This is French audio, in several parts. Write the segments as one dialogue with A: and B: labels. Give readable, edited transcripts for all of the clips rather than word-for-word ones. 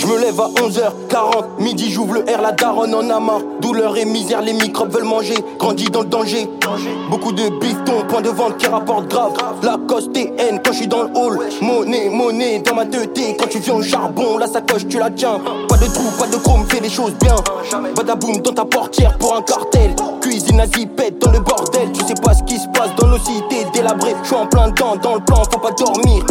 A: Je me lève à 11h40, midi j'ouvre le R, la daronne en a marre. Douleur et misère, les microbes veulent manger, grandis dans le danger. Beaucoup de bifton, point de vente qui rapporte grave. Lacoste TN quand je suis dans le hall. Monnaie dans ma teuté. Quand tu viens au charbon, la sacoche tu la tiens. Pas de trou, pas de chrome, fais les choses bien. Badaboum dans ta portière pour un cartel. Cuisine à zipette dans le bordel. Tu sais pas ce qui se passe dans nos cités délabrées. Je suis en plein dedans, dans le plan, faut pas dormir.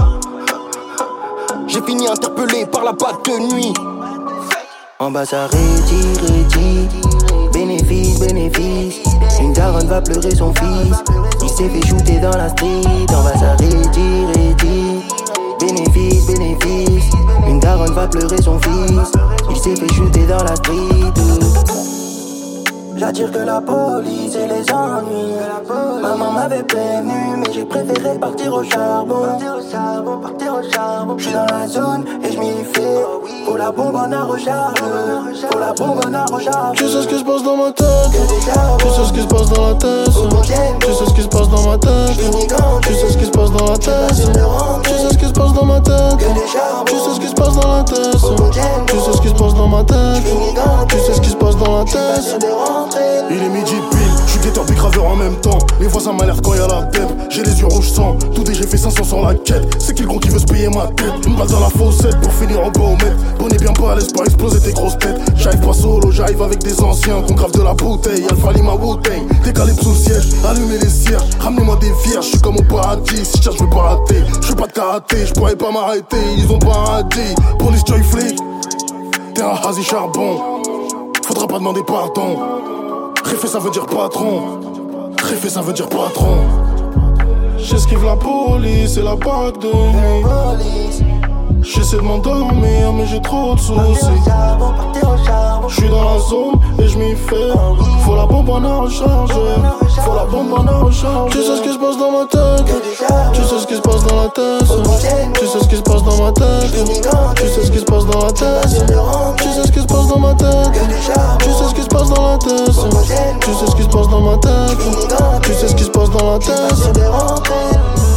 A: J'ai fini interpellé par la bague de nuit.
B: En bas ça rédit, bénéfice. Une daronne va pleurer son fils. Il s'est fait shooter dans la street. En bas ça rédit, bénéfice. Une daronne va pleurer son fils. Il s'est fait shooter dans la street. J'attire que la police et les ennuis. Maman m'avait prévenu, mais j'ai préféré partir au charbon. J'suis dans la zone et j'm'y fais. Faut la bombe en à recharge.
C: Tu sais ce qui se passe dans ma tête. Tu sais ce qui se passe dans la tête. Tu sais ce qui se passe dans ma tête. Tu sais ce qui se passe dans la tête. Tu sais ce qui se passe dans ma tête. Tu sais ce qui se passe dans la tête. Tu sais ce qui se passe dans ma tête. Tu sais ce qui se passe dans la tête.
D: Il est midi pile, j'suis guetteur puis graveur en même temps. Les voisins m'alertent quand y'a la tête. J'ai les yeux rouges sang, tout j'ai fait 500 sans la quête. C'est qui le con qui veut se payer ma tête? Une balle dans la fossette pour finir en gourmet. Bonnet bien pas à l'aise pour exploser tes grosses têtes. J'arrive pas solo, j'arrive avec des anciens qu'on grave de la bouteille. Alpha Lima bouteille, décalé sous le siège. Allumez les cierges, ramenez-moi des vierges. J'suis comme au paradis, si j'cherche j'veux pas rater. J'fais pas de karaté, j'pourrais pas m'arrêter. Ils ont pas un dit, police joy flic. T'es un hasi charbon, faudra pas demander pardon. Réfé ça veut dire patron. Réfé ça veut dire patron.
C: J'esquive la police et la bague de nuit. J'essaie de m'endormir mais j'ai trop de soucis. J'suis dans la zone et j'm'y fais. Faut la bombe en à recharger. Tu sais ce qui se passe dans ma tête. Tu sais ce qui se passe dans la tête. Tu sais ce qui se passe dans ma tête. Tu sais ce qui se passe dans la tête. Tu sais ce qui se passe dans ma tête. Tu sais ce qui se passe dans la tête. Tu sais ce qui se passe dans ma tête. Tu sais ce qui se passe dans la tête.